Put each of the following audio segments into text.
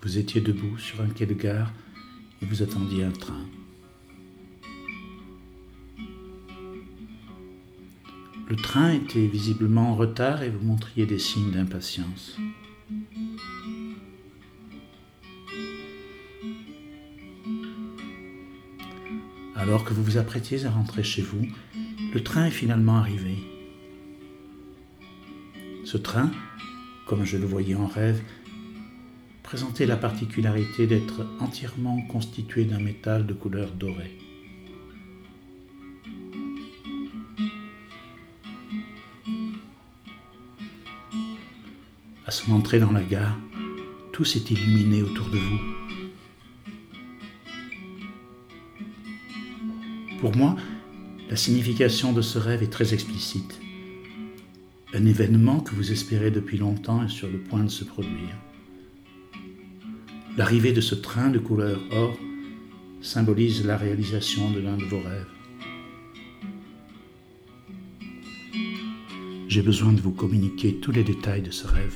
Vous étiez debout sur un quai de gare et vous attendiez un train. Le train était visiblement en retard et vous montriez des signes d'impatience. Alors que vous vous apprêtiez à rentrer chez vous, le train est finalement arrivé. Ce train, comme je le voyais en rêve, présentait la particularité d'être entièrement constitué d'un métal de couleur dorée. À son entrée dans la gare, tout s'est illuminé autour de vous. Pour moi, la signification de ce rêve est très explicite. Un événement que vous espérez depuis longtemps est sur le point de se produire. L'arrivée de ce train de couleur or symbolise la réalisation de l'un de vos rêves. J'ai besoin de vous communiquer tous les détails de ce rêve.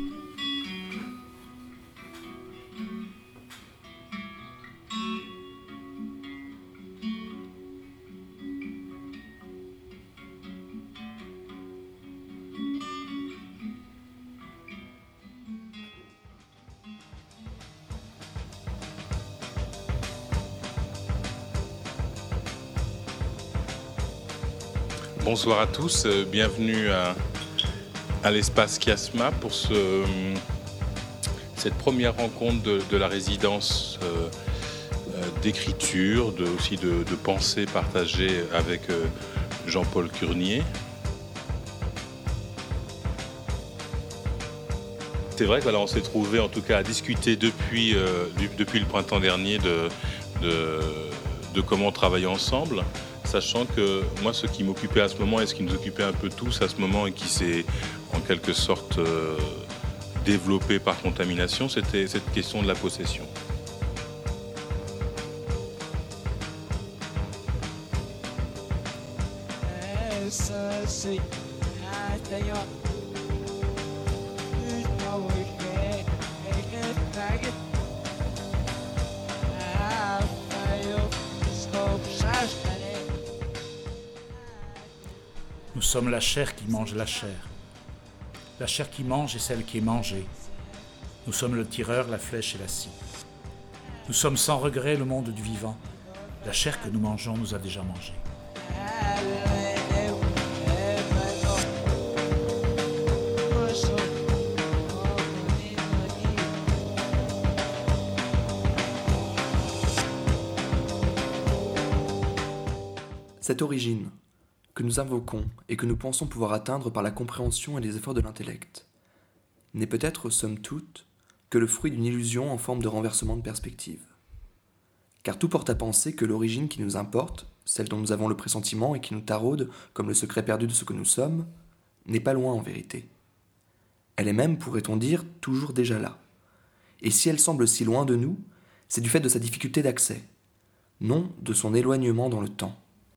Bonsoir à tous, bienvenue à l'espace Chiasma pour cette première rencontre de la résidence d'écriture, aussi de pensée partagée avec Jean-Paul Curnier. C'est vrai qu'on s'est trouvé en tout cas à discuter depuis le printemps dernier de comment travailler ensemble. Sachant que moi, ce qui m'occupait à ce moment et ce qui nous occupait un peu tous à ce moment et qui s'est en quelque sorte développé par contamination, c'était cette question de la possession. Nous sommes la chair qui mange la chair. La chair qui mange est celle qui est mangée. Nous sommes le tireur, la flèche et la scie. Nous sommes sans regret le monde du vivant. La chair que nous mangeons nous a déjà mangés. Cette origine, que nous invoquons et que nous pensons pouvoir atteindre par la compréhension et les efforts de l'intellect, n'est peut-être, somme toute, que le fruit d'une illusion en forme de renversement de perspective. Car tout porte à penser que l'origine qui nous importe, celle dont nous avons le pressentiment et qui nous taraude comme le secret perdu de ce que nous sommes, n'est pas loin en vérité. Elle est même, pourrait-on dire, toujours déjà là. Et si elle semble si loin de nous, c'est du fait de sa difficulté d'accès, non de son éloignement dans le temps.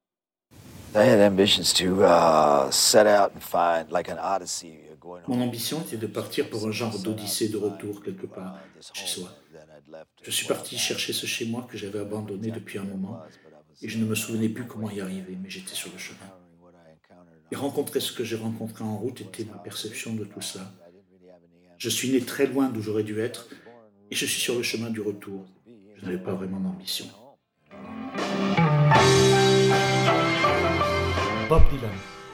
Mon ambition était de partir pour un genre d'odyssée de retour quelque part chez soi. Je suis parti chercher ce chez moi que j'avais abandonné depuis un moment et je ne me souvenais plus comment y arriver, mais j'étais sur le chemin. Et rencontrer ce que j'ai rencontré en route était ma perception de tout ça. Je suis né très loin d'où j'aurais dû être et je suis sur le chemin du retour. Je n'avais pas vraiment d'ambition. Bob Dylan.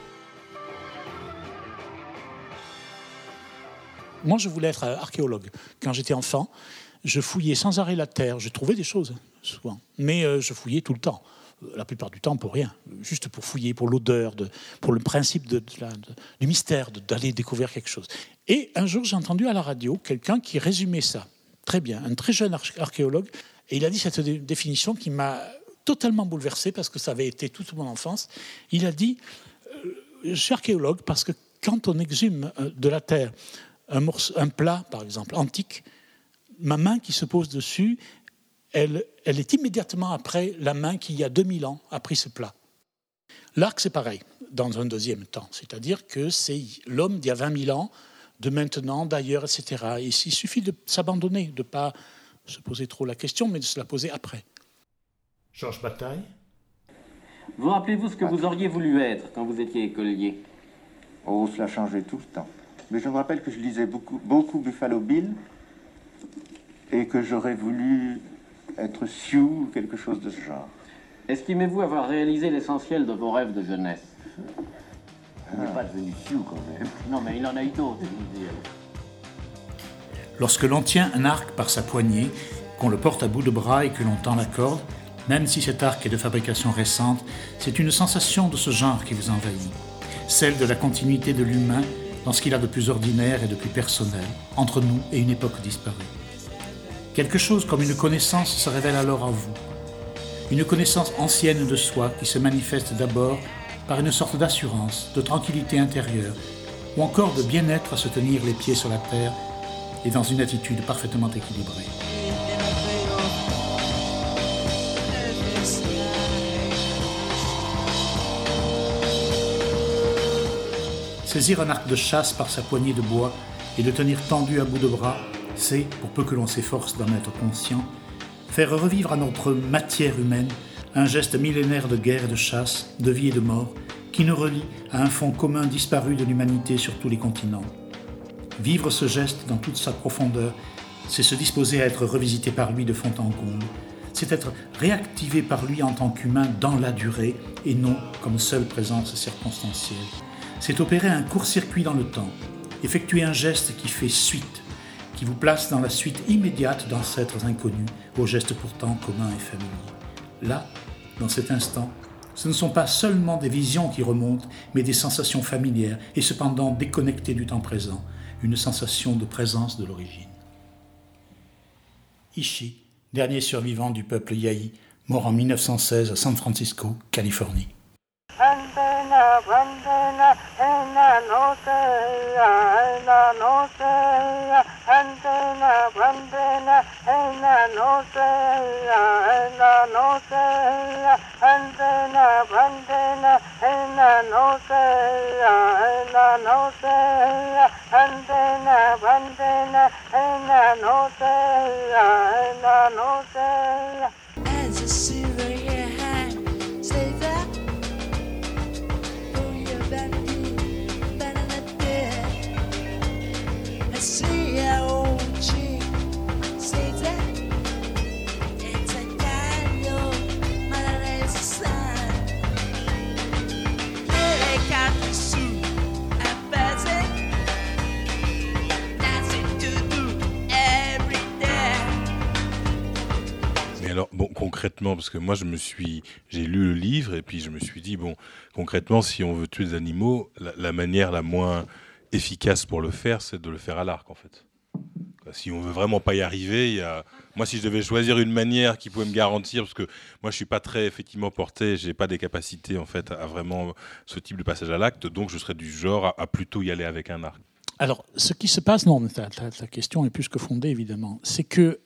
Moi, je voulais être archéologue. Quand j'étais enfant, je fouillais sans arrêt la terre. Je trouvais des choses, souvent. Mais je fouillais tout le temps. La plupart du temps, pour rien. Juste pour fouiller, pour l'odeur, pour le principe du mystère, d'aller découvrir quelque chose. Et un jour, j'ai entendu à la radio quelqu'un qui résumait ça. Très bien. Un très jeune archéologue. Et il a dit cette définition qui m'a totalement bouleversé parce que ça avait été toute mon enfance. Il a dit je suis archéologue parce que quand on exhume de la terre un plat, par exemple, antique, ma main qui se pose dessus, elle est immédiatement après la main qui, il y a 2000 ans, a pris ce plat. L'arc, c'est pareil, dans un deuxième temps. C'est-à-dire que c'est l'homme d'il y a 20 000 ans de maintenant, d'ailleurs, etc. Et il suffit de s'abandonner, de ne pas se poser trop la question, mais de se la poser après. Georges Bataille. Vous rappelez-vous ce que vous auriez voulu être quand vous étiez écolier? Oh, cela changeait tout le temps. Mais je me rappelle que je lisais beaucoup Buffalo Bill et que j'aurais voulu être Sioux ou quelque chose de ce genre. Estimez-vous avoir réalisé l'essentiel de vos rêves de jeunesse? Il n'est pas devenu Sioux quand même. Non, mais il en a eu d'autres, je vous dis. Lorsque l'on tient un arc par sa poignée, qu'on le porte à bout de bras et que l'on tend la corde, même si cet arc est de fabrication récente, c'est une sensation de ce genre qui vous envahit. Celle de la continuité de l'humain dans ce qu'il a de plus ordinaire et de plus personnel, entre nous et une époque disparue. Quelque chose comme une connaissance se révèle alors en vous. Une connaissance ancienne de soi qui se manifeste d'abord par une sorte d'assurance, de tranquillité intérieure, ou encore de bien-être à se tenir les pieds sur la terre et dans une attitude parfaitement équilibrée. Saisir un arc de chasse par sa poignée de bois et le tenir tendu à bout de bras, c'est, pour peu que l'on s'efforce d'en être conscient, faire revivre à notre matière humaine un geste millénaire de guerre et de chasse, de vie et de mort, qui nous relie à un fond commun disparu de l'humanité sur tous les continents. Vivre ce geste dans toute sa profondeur, c'est se disposer à être revisité par lui de fond en comble, c'est être réactivé par lui en tant qu'humain dans la durée et non comme seule présence circonstancielle. C'est opérer un court-circuit dans le temps, effectuer un geste qui fait suite, qui vous place dans la suite immédiate d'ancêtres inconnus, aux gestes pourtant communs et familiers. Là, dans cet instant, ce ne sont pas seulement des visions qui remontent, mais des sensations familières et cependant déconnectées du temps présent, une sensation de présence de l'origine. Ishii, dernier survivant du peuple Yahi, mort en 1916 à San Francisco, Californie. Concrètement, parce que moi j'ai lu le livre et puis je me suis dit, bon, concrètement, si on veut tuer des animaux, la manière la moins efficace pour le faire, c'est de le faire à l'arc, en fait. Si on veut vraiment pas y arriver, moi, si je devais choisir une manière qui pouvait me garantir, parce que moi, je suis pas très effectivement porté, j'ai pas des capacités en fait à vraiment ce type de passage à l'acte, donc je serais du genre à plutôt y aller avec un arc. Alors, ce qui se passe, non, ta question est plus que fondée, évidemment, c'est que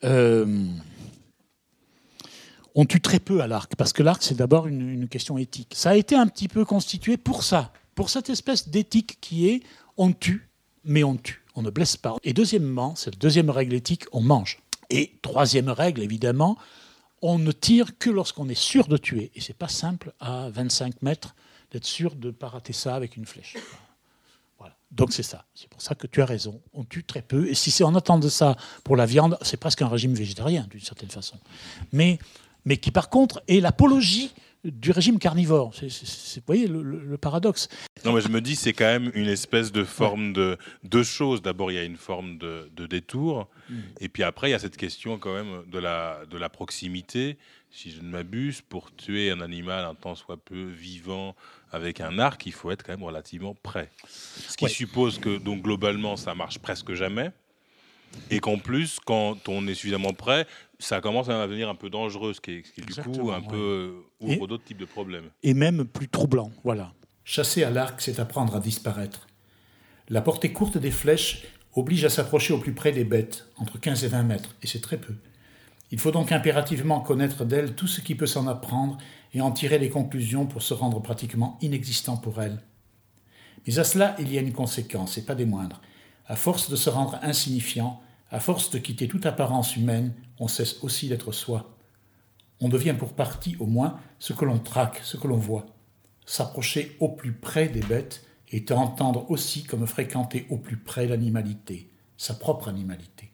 on tue très peu à l'arc, parce que l'arc, c'est d'abord une question éthique. Ça a été un petit peu constitué pour ça, pour cette espèce d'éthique qui est on tue, mais on tue, on ne blesse pas. Et deuxièmement, c'est la deuxième règle éthique, on mange. Et troisième règle, évidemment, on ne tire que lorsqu'on est sûr de tuer. Et c'est pas simple, à 25 mètres, d'être sûr de ne pas rater ça avec une flèche. Voilà. Donc c'est ça. C'est pour ça que tu as raison. On tue très peu. Et si on attend de ça pour la viande, c'est presque un régime végétarien, d'une certaine façon. Mais qui, par contre, est l'apologie du régime carnivore. Vous voyez le paradoxe. Non, mais je me dis, c'est quand même une espèce de forme de deux choses. D'abord, il y a une forme de détour. Et puis après, il y a cette question quand même de la proximité. Si je ne m'abuse, pour tuer un animal un tant soit peu vivant avec un arc, il faut être quand même relativement près. Ce qui suppose que, donc, globalement, ça marche presque jamais. Et qu'en plus, quand on est suffisamment près, ça commence à devenir un peu dangereux, ce qui du coup un peu ouvre d'autres types de problèmes. Et même plus troublant, voilà. Chasser à l'arc, c'est apprendre à disparaître. La portée courte des flèches oblige à s'approcher au plus près des bêtes, entre 15 et 20 mètres, et c'est très peu. Il faut donc impérativement connaître d'elles tout ce qui peut s'en apprendre et en tirer les conclusions pour se rendre pratiquement inexistant pour elles. Mais à cela, il y a une conséquence, et pas des moindres. À force de se rendre insignifiant, à force de quitter toute apparence humaine, on cesse aussi d'être soi. On devient pour partie, au moins, ce que l'on traque, ce que l'on voit. S'approcher au plus près des bêtes est entendre aussi comme fréquenter au plus près l'animalité, sa propre animalité.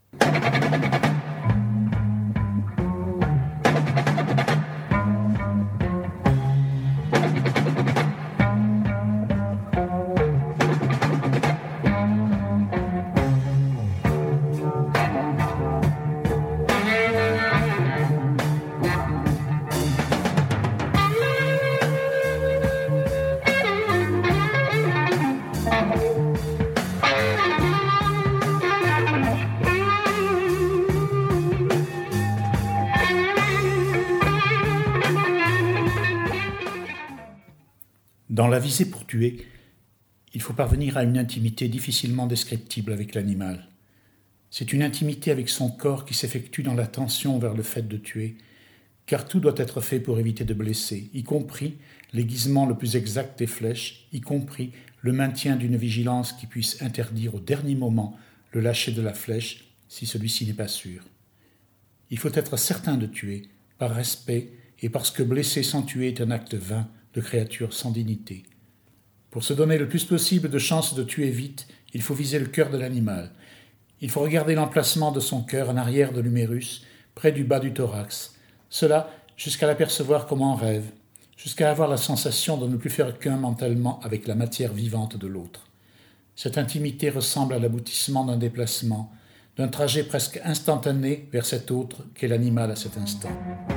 Dans la visée pour tuer, il faut parvenir à une intimité difficilement descriptible avec l'animal. C'est une intimité avec son corps qui s'effectue dans l'attention vers le fait de tuer, car tout doit être fait pour éviter de blesser, y compris l'aiguisement le plus exact des flèches, y compris le maintien d'une vigilance qui puisse interdire au dernier moment le lâcher de la flèche si celui-ci n'est pas sûr. Il faut être certain de tuer, par respect et parce que blesser sans tuer est un acte vain, de créatures sans dignité. Pour se donner le plus possible de chances de tuer vite, il faut viser le cœur de l'animal. Il faut regarder l'emplacement de son cœur en arrière de l'humérus, près du bas du thorax. Cela jusqu'à l'apercevoir comme en rêve, jusqu'à avoir la sensation de ne plus faire qu'un mentalement avec la matière vivante de l'autre. Cette intimité ressemble à l'aboutissement d'un déplacement, d'un trajet presque instantané vers cet autre qu'est l'animal à cet instant.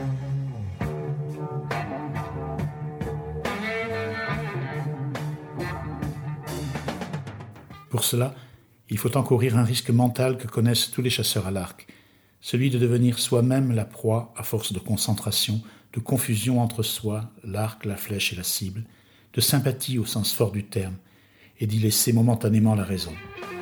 Pour cela, il faut encourir un risque mental que connaissent tous les chasseurs à l'arc, celui de devenir soi-même la proie à force de concentration, de confusion entre soi, l'arc, la flèche et la cible, de sympathie au sens fort du terme, et d'y laisser momentanément la raison.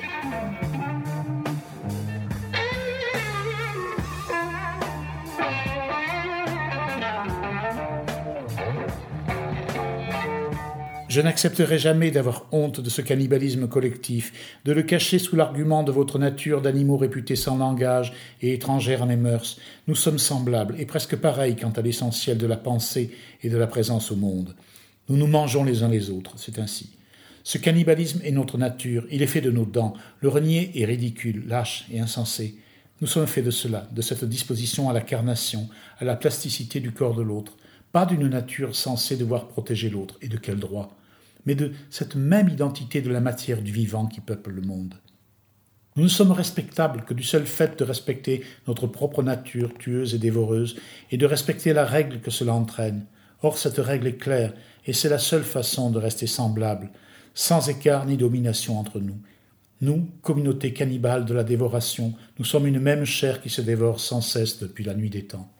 Je n'accepterai jamais d'avoir honte de ce cannibalisme collectif, de le cacher sous l'argument de votre nature d'animaux réputés sans langage et étrangères à mes mœurs. Nous sommes semblables et presque pareils quant à l'essentiel de la pensée et de la présence au monde. Nous nous mangeons les uns les autres, c'est ainsi. Ce cannibalisme est notre nature, il est fait de nos dents. Le renier est ridicule, lâche et insensé. Nous sommes faits de cela, de cette disposition à la carnation, à la plasticité du corps de l'autre. Pas d'une nature censée devoir protéger l'autre, et de quel droit, mais de cette même identité de la matière du vivant qui peuple le monde. Nous ne sommes respectables que du seul fait de respecter notre propre nature tueuse et dévoreuse, et de respecter la règle que cela entraîne. Or, cette règle est claire, et c'est la seule façon de rester semblables, sans écart ni domination entre nous. Nous, communauté cannibale de la dévoration, nous sommes une même chair qui se dévore sans cesse depuis la nuit des temps.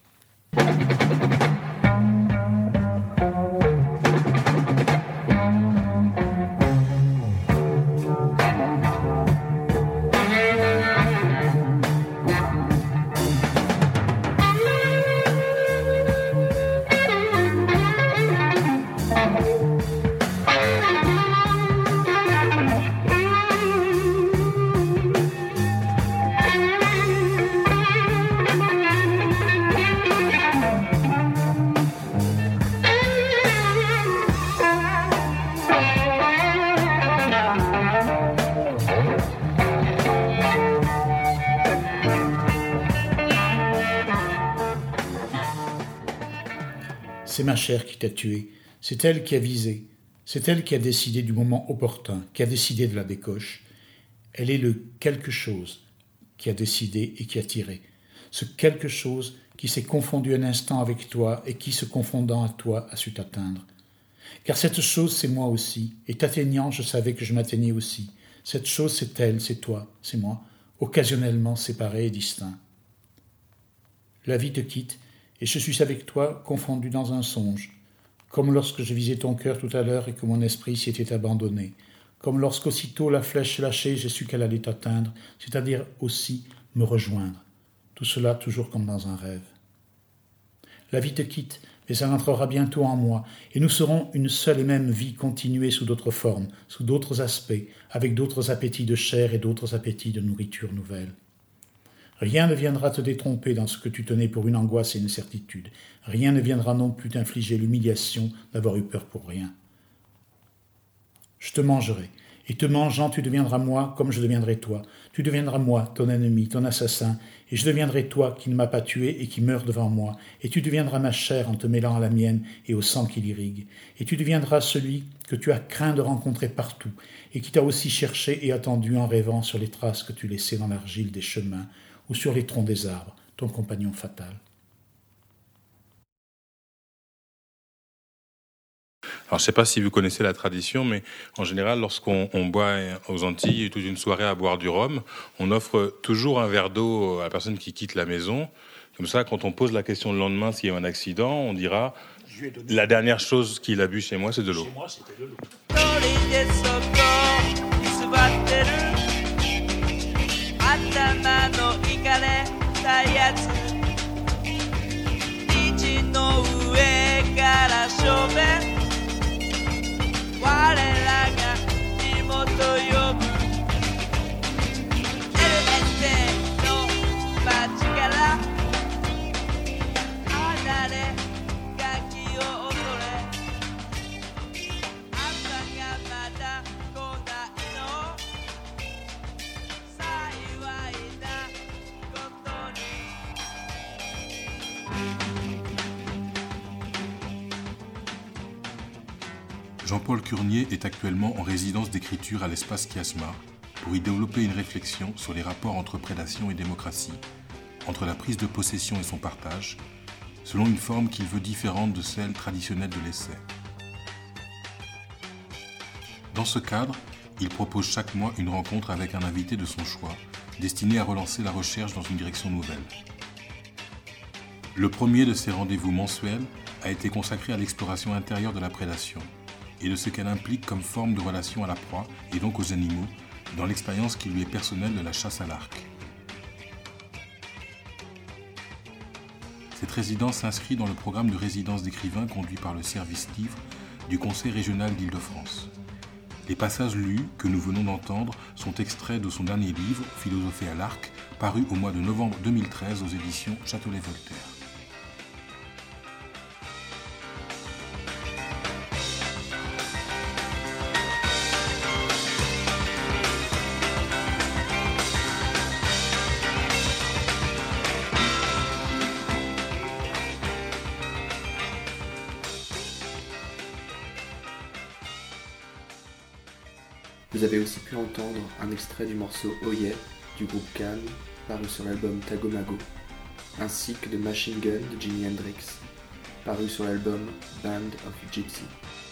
C'est ma chair qui t'a tué, c'est elle qui a visé, c'est elle qui a décidé du moment opportun, qui a décidé de la décoche. Elle est le quelque chose qui a décidé et qui a tiré. Ce quelque chose qui s'est confondu un instant avec toi et qui, se confondant à toi, a su t'atteindre. Car cette chose, c'est moi aussi, et t'atteignant, je savais que je m'atteignais aussi. Cette chose, c'est elle, c'est toi, c'est moi, occasionnellement séparés et distincts. La vie te quitte, et je suis avec toi confondu dans un songe, comme lorsque je visais ton cœur tout à l'heure et que mon esprit s'y était abandonné, comme lorsqu'aussitôt la flèche lâchée, j'ai su qu'elle allait t'atteindre, c'est-à-dire aussi me rejoindre. Tout cela toujours comme dans un rêve. La vie te quitte, mais elle entrera bientôt en moi, et nous serons une seule et même vie continuée sous d'autres formes, sous d'autres aspects, avec d'autres appétits de chair et d'autres appétits de nourriture nouvelle. Rien ne viendra te détromper dans ce que tu tenais pour une angoisse et une certitude. Rien ne viendra non plus t'infliger l'humiliation d'avoir eu peur pour rien. Je te mangerai, et te mangeant, tu deviendras moi comme je deviendrai toi. Tu deviendras moi, ton ennemi, ton assassin, et je deviendrai toi qui ne m'as pas tué et qui meurs devant moi. Et tu deviendras ma chair en te mêlant à la mienne et au sang qui l'irrigue. Et tu deviendras celui que tu as craint de rencontrer partout, et qui t'a aussi cherché et attendu en rêvant sur les traces que tu laissais dans l'argile des chemins ou sur les troncs des arbres, ton compagnon fatal. Alors, je ne sais pas si vous connaissez la tradition, mais en général, lorsqu'on boit aux Antilles toute une soirée à boire du rhum, on offre toujours un verre d'eau à la personne qui quitte la maison. Comme ça, quand on pose la question le lendemain s'il y a eu un accident, on dira la dernière chose qu'il a bu chez moi, c'est de l'eau. Chez moi, c'était de l'eau. Jean-Paul Curnier est actuellement en résidence d'écriture à l'Espace Kiasma pour y développer une réflexion sur les rapports entre prédation et démocratie, entre la prise de possession et son partage, selon une forme qu'il veut différente de celle traditionnelle de l'essai. Dans ce cadre, il propose chaque mois une rencontre avec un invité de son choix, destiné à relancer la recherche dans une direction nouvelle. Le premier de ces rendez-vous mensuels a été consacré à l'exploration intérieure de la prédation et de ce qu'elle implique comme forme de relation à la proie et donc aux animaux, dans l'expérience qui lui est personnelle de la chasse à l'arc. Cette résidence s'inscrit dans le programme de résidence d'écrivains conduit par le service livre du Conseil régional d'Île-de-France. Les passages lus que nous venons d'entendre sont extraits de son dernier livre, Philosopher à l'arc, paru au mois de novembre 2013 aux éditions Châtelet-Voltaire. Vous avez aussi pu entendre un extrait du morceau Oh Yeah du groupe Can, paru sur l'album Tagomago, ainsi que de Machine Gun de Jimi Hendrix, paru sur l'album Band of Gypsy.